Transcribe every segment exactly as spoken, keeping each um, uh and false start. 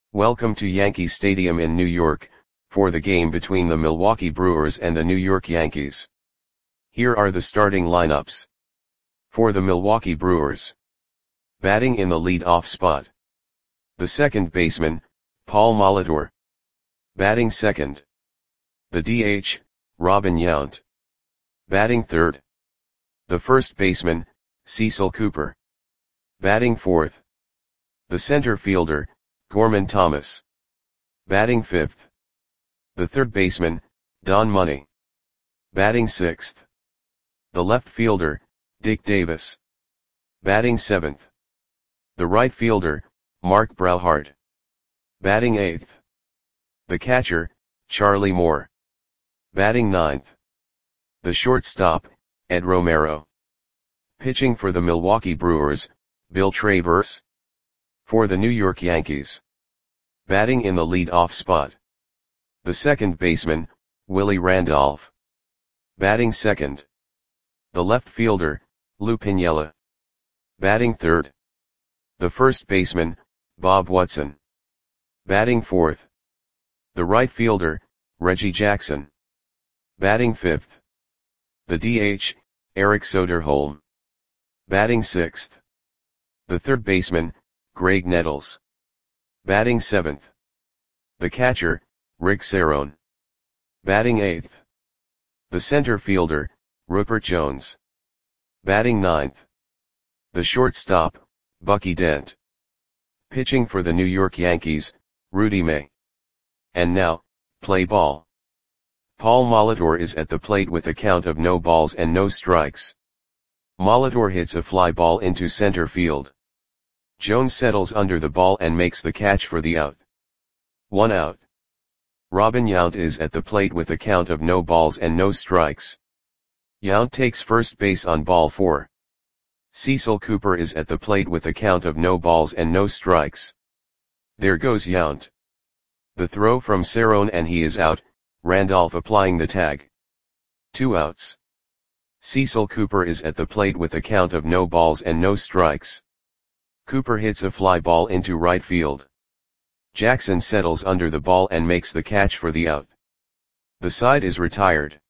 Welcome to Yankee Stadium in New York, for the game between the Milwaukee Brewers and the New York Yankees. Here are the starting lineups. For the Milwaukee Brewers. Batting in the lead-off spot. The second baseman, Paul Molitor. Batting second. The D H, Robin Yount. Batting third. The first baseman, Cecil Cooper. Batting fourth. The center fielder, Gorman Thomas. Batting fifth. The third baseman, Don Money. Batting sixth. The left fielder, Dick Davis. Batting seventh. The right fielder, Mark Brauhart. Batting eighth. The catcher, Charlie Moore. Batting ninth. The shortstop, Ed Romero. Pitching for the Milwaukee Brewers, Bill Travers. For the New York Yankees. Batting in the lead-off spot. The second baseman, Willie Randolph. Batting second. The left fielder, Lou Piniella. Batting third. The first baseman, Bob Watson. Batting fourth. The right fielder, Reggie Jackson. Batting fifth. The D H, Eric Soderholm. Batting sixth. The third baseman, Greg Nettles. Batting seventh. The catcher, Rick Cerone. Batting eighth. The center fielder, Rupert Jones. Batting ninth. The shortstop, Bucky Dent. Pitching for the New York Yankees, Rudy May. And now, play ball. Paul Molitor is at the plate with a count of no balls and no strikes. Molitor hits a fly ball into center field. Jones settles under the ball and makes the catch for the out. One out. Robin Yount is at the plate with a count of no balls and no strikes. Yount takes first base on ball four. Cecil Cooper is at the plate with a count of no balls and no strikes. There goes Yount. The throw from Cerone and he is out, Randolph applying the tag. Two outs. Cecil Cooper is at the plate with a count of no balls and no strikes. Cooper hits a fly ball into right field. Jackson settles under the ball and makes the catch for the out. The side is retired.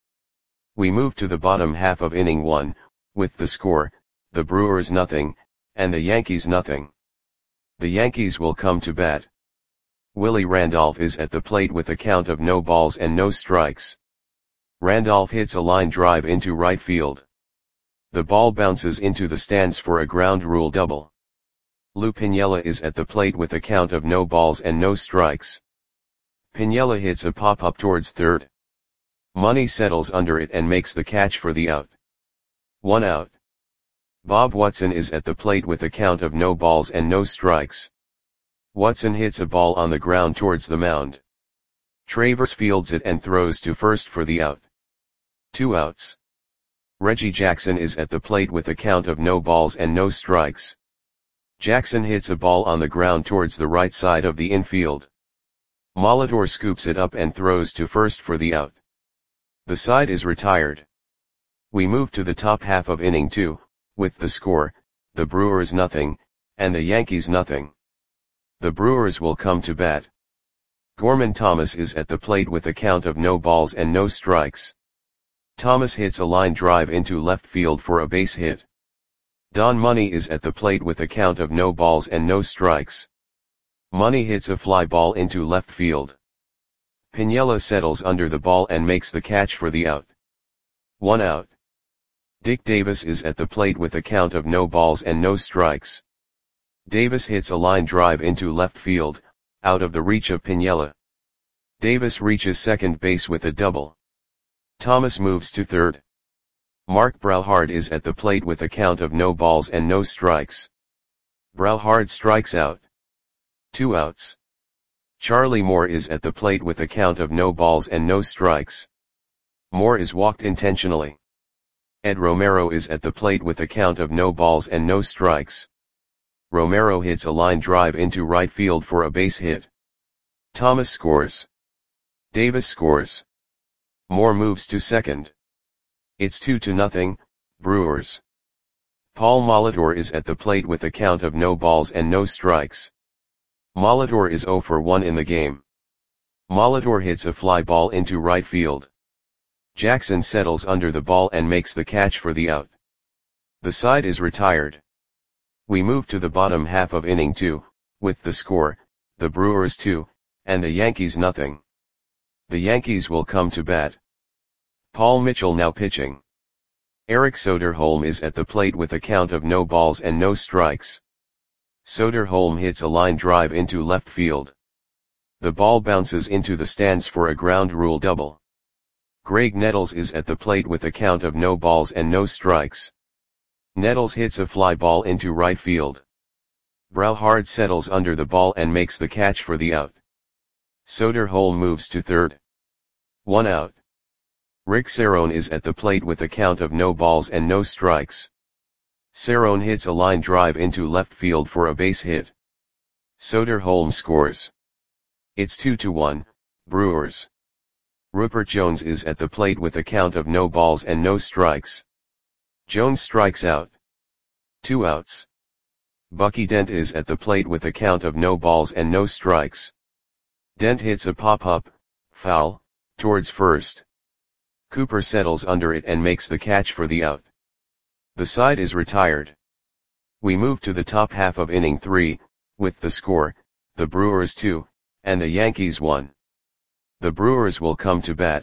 We move to the bottom half of inning one, with the score, the Brewers nothing, and the Yankees nothing. The Yankees will come to bat. Willie Randolph is at the plate with a count of no balls and no strikes. Randolph hits a line drive into right field. The ball bounces into the stands for a ground rule double. Lou Piniella is at the plate with a count of no balls and no strikes. Piniella hits a pop-up towards third. Money settles under it and makes the catch for the out. One out. Bob Watson is at the plate with a count of no balls and no strikes. Watson hits a ball on the ground towards the mound. Travers fields it and throws to first for the out. Two outs. Reggie Jackson is at the plate with a count of no balls and no strikes. Jackson hits a ball on the ground towards the right side of the infield. Molitor scoops it up and throws to first for the out. The side is retired. We move to the top half of inning two, with the score, the Brewers nothing, and the Yankees nothing. The Brewers will come to bat. Gorman Thomas is at the plate with a count of no balls and no strikes. Thomas hits a line drive into left field for a base hit. Don Money is at the plate with a count of no balls and no strikes. Money hits a fly ball into left field. Piniella settles under the ball and makes the catch for the out. One out. Dick Davis is at the plate with a count of no balls and no strikes. Davis hits a line drive into left field, out of the reach of Piniella. Davis reaches second base with a double. Thomas moves to third. Mark Brauhart is at the plate with a count of no balls and no strikes. Brauhart strikes out. Two outs. Charlie Moore is at the plate with a count of no balls and no strikes. Moore is walked intentionally. Ed Romero is at the plate with a count of no balls and no strikes. Romero hits a line drive into right field for a base hit. Thomas scores. Davis scores. Moore moves to second. It's two to nothing, Brewers. Paul Molitor is at the plate with a count of no balls and no strikes. Molitor is zero for one in the game. Molitor hits a fly ball into right field. Jackson settles under the ball and makes the catch for the out. The side is retired. We move to the bottom half of inning two, with the score, the Brewers two, and the Yankees nothing. The Yankees will come to bat. Paul Mitchell now pitching. Eric Soderholm is at the plate with a count of no balls and no strikes. Soderholm hits a line drive into left field. The ball bounces into the stands for a ground rule double. Greg Nettles is at the plate with a count of no balls and no strikes. Nettles hits a fly ball into right field. Brauhard settles under the ball and makes the catch for the out. Soderholm moves to third. One out. Rick Cerrone is at the plate with a count of no balls and no strikes. Cerrone hits a line drive into left field for a base hit. Soderholm scores. It's two to one, Brewers. Rupert Jones is at the plate with a count of no balls and no strikes. Jones strikes out. Two outs. Bucky Dent is at the plate with a count of no balls and no strikes. Dent hits a pop-up, foul, towards first. Cooper settles under it and makes the catch for the out. The side is retired. We move to the top half of inning three, with the score, the Brewers two, and the Yankees one. The Brewers will come to bat.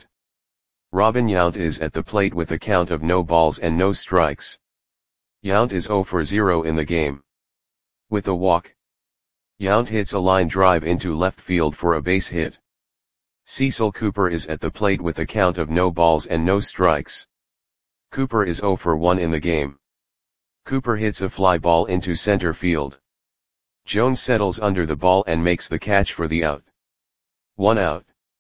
Robin Yount is at the plate with a count of no balls and no strikes. Yount is zero for zero in the game. With a walk. Yount hits a line drive into left field for a base hit. Cecil Cooper is at the plate with a count of no balls and no strikes. Cooper is zero for one in the game. Cooper hits a fly ball into center field. Jones settles under the ball and makes the catch for the out. One out.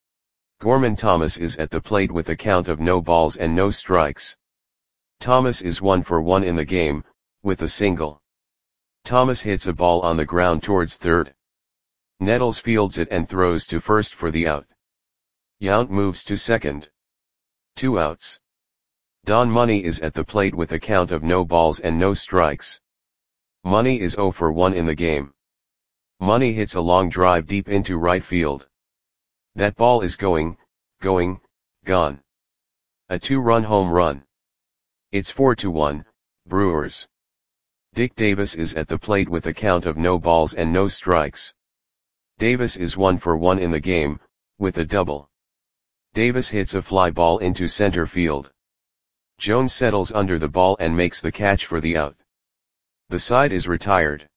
Gorman Thomas is at the plate with a count of no balls and no strikes. Thomas is one for one in the game, with a single. Thomas hits a ball on the ground towards third. Nettles fields it and throws to first for the out. Yount moves to second. Two outs. Don Money is at the plate with a count of no balls and no strikes. Money is zero for one in the game. Money hits a long drive deep into right field. That ball is going, going, gone. A two-run home run. It's four to one, Brewers. Dick Davis is at the plate with a count of no balls and no strikes. Davis is one for one in the game, with a double. Davis hits a fly ball into center field. Jones settles under the ball and makes the catch for the out. The side is retired.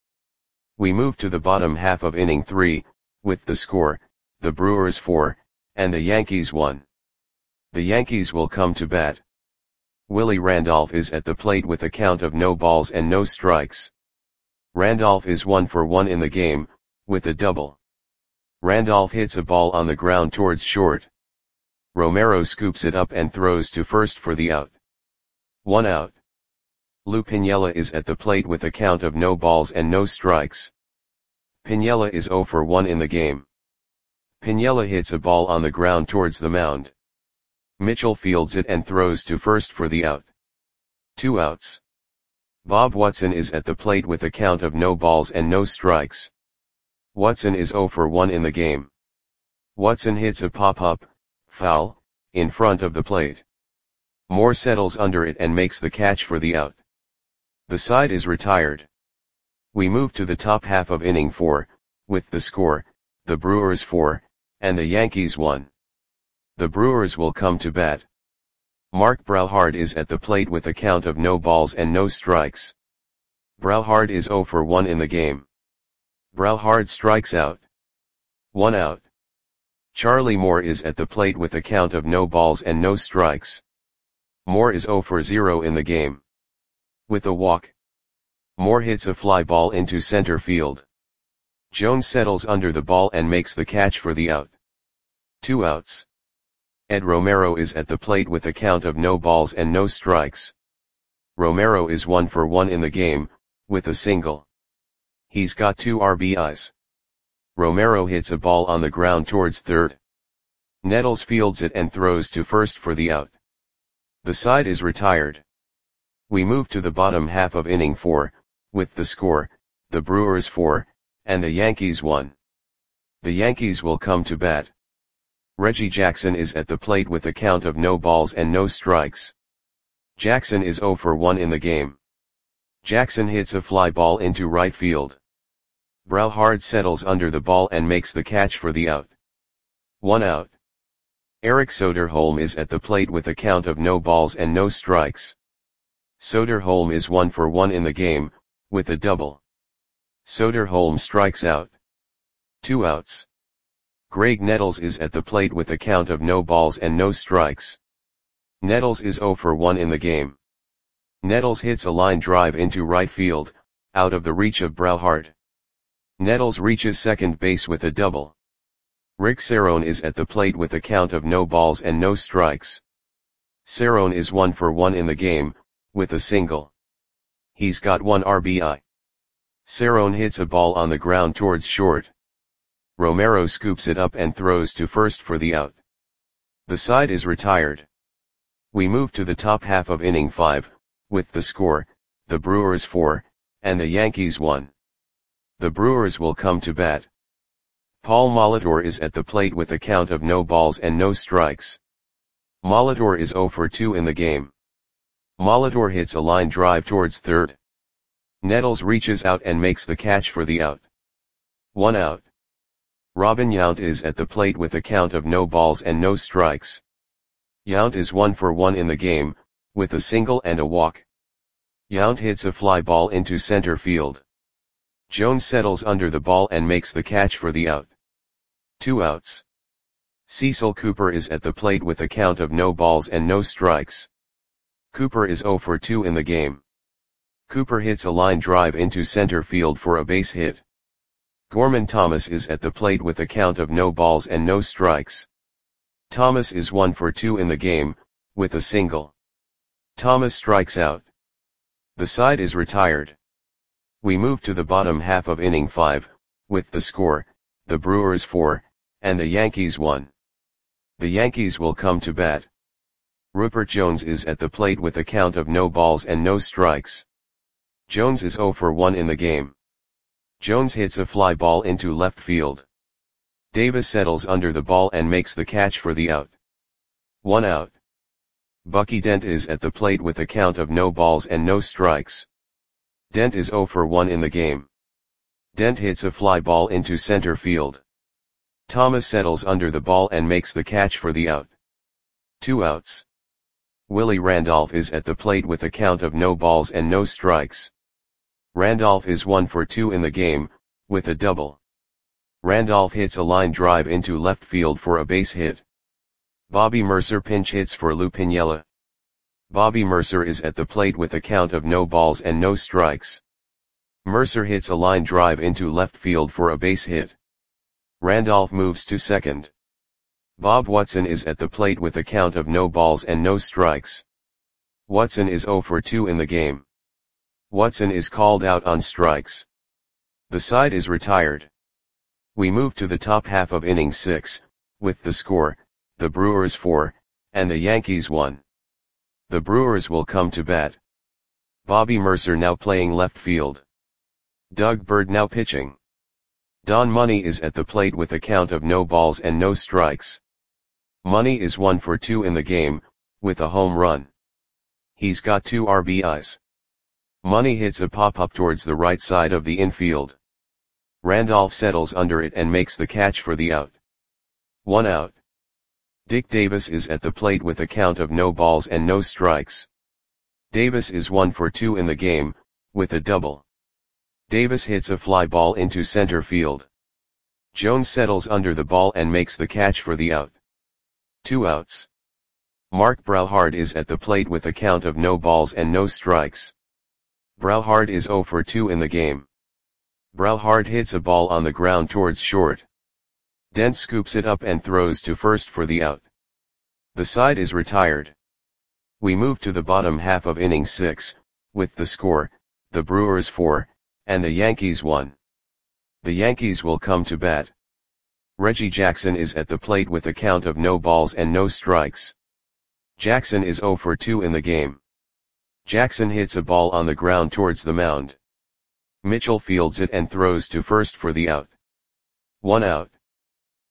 We move to the bottom half of inning three, with the score, the Brewers four, and the Yankees one. The Yankees will come to bat. Willie Randolph is at the plate with a count of no balls and no strikes. Randolph is one for one in the game, with a double. Randolph hits a ball on the ground towards short. Romero scoops it up and throws to first for the out. One out. Lou Piniella is at the plate with a count of no balls and no strikes. Piniella is zero for one in the game. Piniella hits a ball on the ground towards the mound. Mitchell fields it and throws to first for the out. Two outs. Bob Watson is at the plate with a count of no balls and no strikes. Watson is zero for one in the game. Watson hits a pop-up, foul, in front of the plate. Moore settles under it and makes the catch for the out. The side is retired. We move to the top half of inning four, with the score, the Brewers four, and the Yankees one. The Brewers will come to bat. Mark Brauhard is at the plate with a count of no balls and no strikes. Brauhard is zero for one in the game. Brauhard strikes out. One out. Charlie Moore is at the plate with a count of no balls and no strikes. Moore is zero for zero in the game. With a walk. Moore hits a fly ball into center field. Jones settles under the ball and makes the catch for the out. Two outs. Ed Romero is at the plate with a count of no balls and no strikes. Romero is one for one in the game, with a single. He's got two R B Is. Romero hits a ball on the ground towards third. Nettles fields it and throws to first for the out. The side is retired. We move to the bottom half of inning four, with the score, the Brewers four, and the Yankees one. The Yankees will come to bat. Reggie Jackson is at the plate with a count of no balls and no strikes. Jackson is oh for one in the game. Jackson hits a fly ball into right field. Browhard settles under the ball and makes the catch for the out. One out. Eric Soderholm is at the plate with a count of no balls and no strikes. Soderholm is one for one in the game, with a double. Soderholm strikes out. Two outs. Greg Nettles is at the plate with a count of no balls and no strikes. Nettles is oh for one in the game. Nettles hits a line drive into right field, out of the reach of Browhard. Nettles reaches second base with a double. Rick Cerrone is at the plate with a count of no balls and no strikes. Cerrone is one for one in the game, with a single. He's got one R B I. Cerrone hits a ball on the ground towards short. Romero scoops it up and throws to first for the out. The side is retired. We move to the top half of inning five, with the score, the Brewers four, and the Yankees one. The Brewers will come to bat. Paul Molitor is at the plate with a count of no balls and no strikes. Molitor is oh for two in the game. Molitor hits a line drive towards third. Nettles reaches out and makes the catch for the out. One out. Robin Yount is at the plate with a count of no balls and no strikes. Yount is one for one in the game, with a single and a walk. Yount hits a fly ball into center field. Jones settles under the ball and makes the catch for the out. Two outs. Cecil Cooper is at the plate with a count of no balls and no strikes. Cooper is oh for two in the game. Cooper hits a line drive into center field for a base hit. Gorman Thomas is at the plate with a count of no balls and no strikes. Thomas is one for two in the game, with a single. Thomas strikes out. The side is retired. We move to the bottom half of inning five, with the score, the Brewers four, and the Yankees one. The Yankees will come to bat. Rupert Jones is at the plate with a count of no balls and no strikes. Jones is oh for one in the game. Jones hits a fly ball into left field. Davis settles under the ball and makes the catch for the out. One out. Bucky Dent is at the plate with a count of no balls and no strikes. Dent is oh for one in the game. Dent hits a fly ball into center field. Thomas settles under the ball and makes the catch for the out. Two outs. Willie Randolph is at the plate with a count of no balls and no strikes. Randolph is one for two in the game, with a double. Randolph hits a line drive into left field for a base hit. Bobby Mercer pinch hits for Lou Piniella. Bobby Mercer is at the plate with a count of no balls and no strikes. Mercer hits a line drive into left field for a base hit. Randolph moves to second. Bob Watson is at the plate with a count of no balls and no strikes. Watson is oh for two in the game. Watson is called out on strikes. The side is retired. We move to the top half of inning six, with the score, the Brewers four, and the Yankees one. The Brewers will come to bat. Bobby Mercer now playing left field. Doug Bird now pitching. Don Money is at the plate with a count of no balls and no strikes. Money is one for two in the game, with a home run. He's got two R B Is. Money hits a pop-up towards the right side of the infield. Randolph settles under it and makes the catch for the out. One out. Dick Davis is at the plate with a count of no balls and no strikes. Davis is one for two in the game, with a double. Davis hits a fly ball into center field. Jones settles under the ball and makes the catch for the out. Two outs. Mark Browhard is at the plate with a count of no balls and no strikes. Browhard is oh for two in the game. Browhard hits a ball on the ground towards short. Dent scoops it up and throws to first for the out. The side is retired. We move to the bottom half of inning six, with the score, the Brewers four, and the Yankees one. The Yankees will come to bat. Reggie Jackson is at the plate with a count of no balls and no strikes. Jackson is oh for two in the game. Jackson hits a ball on the ground towards the mound. Mitchell fields it and throws to first for the out. One out.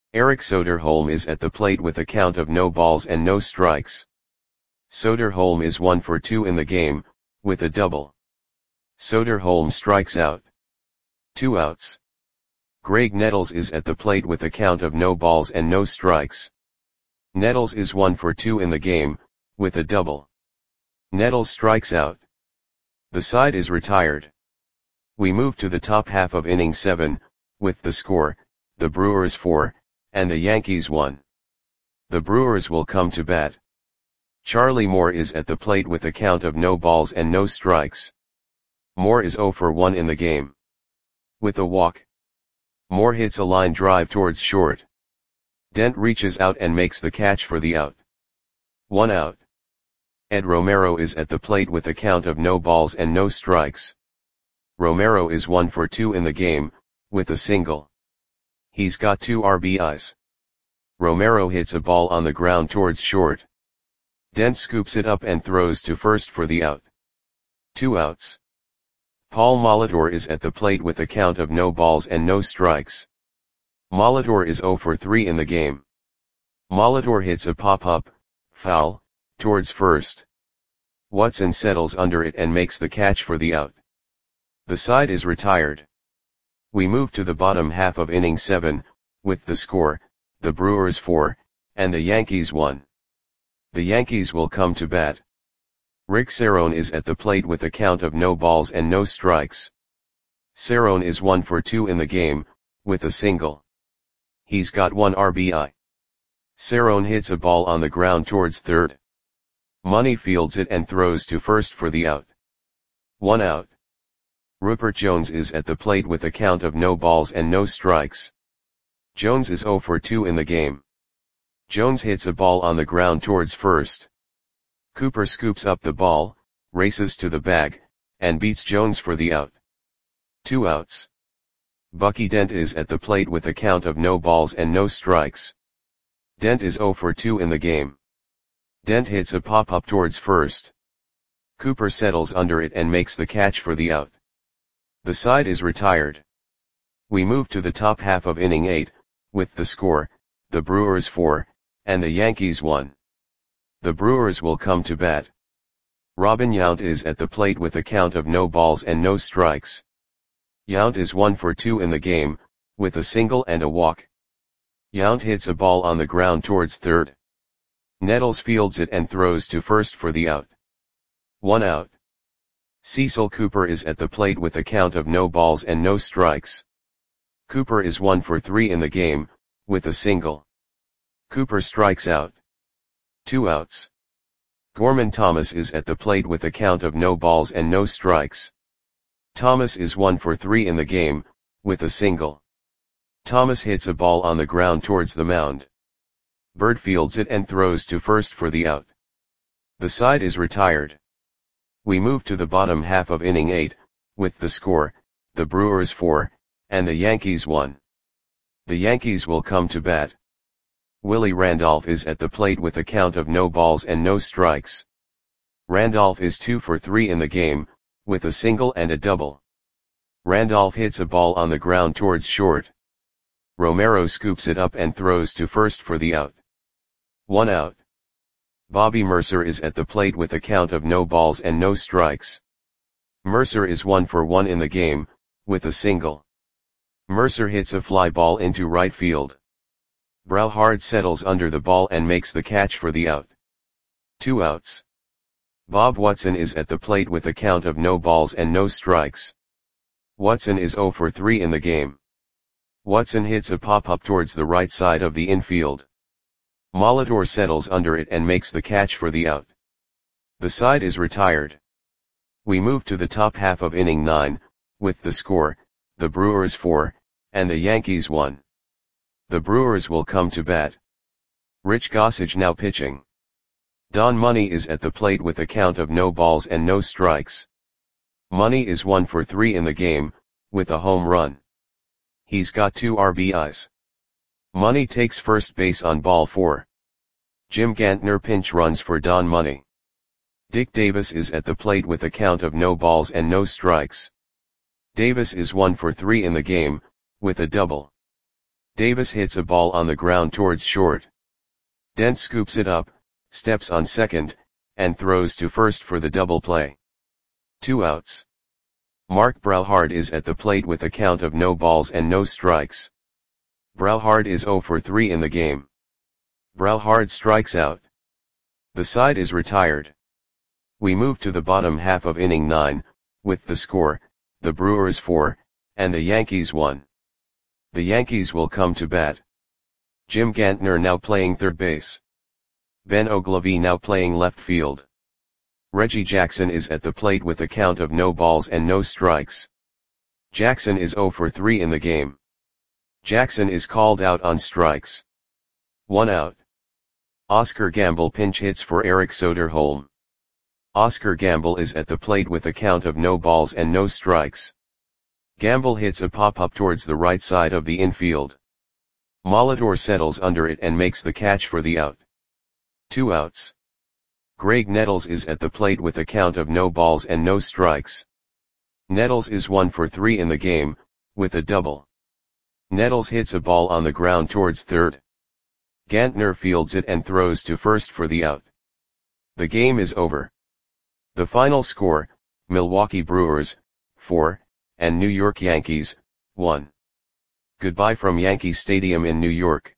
Eric Soderholm is at the plate with a count of no balls and no strikes. Soderholm is one for two in the game, with a double. Soderholm strikes out. Two outs. Greg Nettles is at the plate with a count of no balls and no strikes. Nettles is one for two in the game, with a double. Nettles strikes out. The side is retired. We move to the top half of inning seven, with the score, the Brewers four, and the Yankees one. The Brewers will come to bat. Charlie Moore is at the plate with a count of no balls and no strikes. Moore is oh for one in the game. With a walk. Moore hits a line drive towards short. Dent reaches out and makes the catch for the out. One out. Ed Romero is at the plate with a count of no balls and no strikes. Romero is one for two in the game, with a single. He's got two R B Is. Romero hits a ball on the ground towards short. Dent scoops it up and throws to first for the out. Two outs. Paul Molitor is at the plate with a count of no balls and no strikes. Molitor is oh for three in the game. Molitor hits a pop-up, foul, towards first. Watson settles under it and makes the catch for the out. The side is retired. We move to the bottom half of inning seven, with the score, the Brewers four, and the Yankees one. The Yankees will come to bat. Rick Cerrone is at the plate with a count of no balls and no strikes. Cerrone is one for two in the game, with a single. He's got one R B I. Cerrone hits a ball on the ground towards third. Money fields it and throws to first for the out. One out. Rupert Jones is at the plate with a count of no balls and no strikes. Jones is oh for two in the game. Jones hits a ball on the ground towards first. Cooper scoops up the ball, races to the bag, and beats Jones for the out. Two outs. Bucky Dent is at the plate with a count of no balls and no strikes. Dent is oh for two in the game. Dent hits a pop-up towards first. Cooper settles under it and makes the catch for the out. The side is retired. We move to the top half of inning eight, with the score, the Brewers four, and the Yankees one. The Brewers will come to bat. Robin Yount is at the plate with a count of no balls and no strikes. Yount is one for two in the game, with a single and a walk. Yount hits a ball on the ground towards third. Nettles fields it and throws to first for the out. One out. Cecil Cooper is at the plate with a count of no balls and no strikes. Cooper is one for three in the game, with a single. Cooper strikes out. Two outs. Gorman Thomas is at the plate with a count of no balls and no strikes. Thomas is one for three in the game, with a single. Thomas hits a ball on the ground towards the mound. Bird fields it and throws to first for the out. The side is retired. We move to the bottom half of inning eight, with the score, the Brewers four, and the Yankees one. The Yankees will come to bat. Willie Randolph is at the plate with a count of no balls and no strikes. Randolph is two for three in the game, with a single and a double. Randolph hits a ball on the ground towards short. Romero scoops it up and throws to first for the out. One out. Bobby Mercer is at the plate with a count of no balls and no strikes. Mercer is one for one in the game, with a single. Mercer hits a fly ball into right field. Browhard settles under the ball and makes the catch for the out. Two outs. Bob Watson is at the plate with a count of no balls and no strikes. Watson is oh for three in the game. Watson hits a pop-up towards the right side of the infield. Molitor settles under it and makes the catch for the out. The side is retired. We move to the top half of inning nine, with the score, the Brewers four, and the Yankees one. The Brewers will come to bat. Rich Gossage now pitching. Don Money is at the plate with a count of no balls and no strikes. Money is one for three in the game, with a home run. He's got two R B Is. Money takes first base on ball four. Jim Gantner pinch runs for Don Money. Dick Davis is at the plate with a count of no balls and no strikes. Davis is one for three in the game, with a double. Davis hits a ball on the ground towards short. Dent scoops it up, steps on second, and throws to first for the double play. Two outs. Mark Brauhard is at the plate with a count of no balls and no strikes. Brauhard is zero for three in the game. Brauhard strikes out. The side is retired. We move to the bottom half of inning nine, with the score, the Brewers four, and the Yankees one. The Yankees will come to bat. Jim Gantner now playing third base. Ben Oglivie now playing left field. Reggie Jackson is at the plate with a count of no balls and no strikes. Jackson is zero for three in the game. Jackson is called out on strikes. One out. Oscar Gamble pinch hits for Eric Soderholm. Oscar Gamble is at the plate with a count of no balls and no strikes. Gamble hits a pop-up towards the right side of the infield. Molitor settles under it and makes the catch for the out. Two outs. Greg Nettles is at the plate with a count of no balls and no strikes. Nettles is one for three in the game, with a double. Nettles hits a ball on the ground towards third. Gantner fields it and throws to first for the out. The game is over. The final score, Milwaukee Brewers, four, and New York Yankees, one. Goodbye from Yankee Stadium in New York.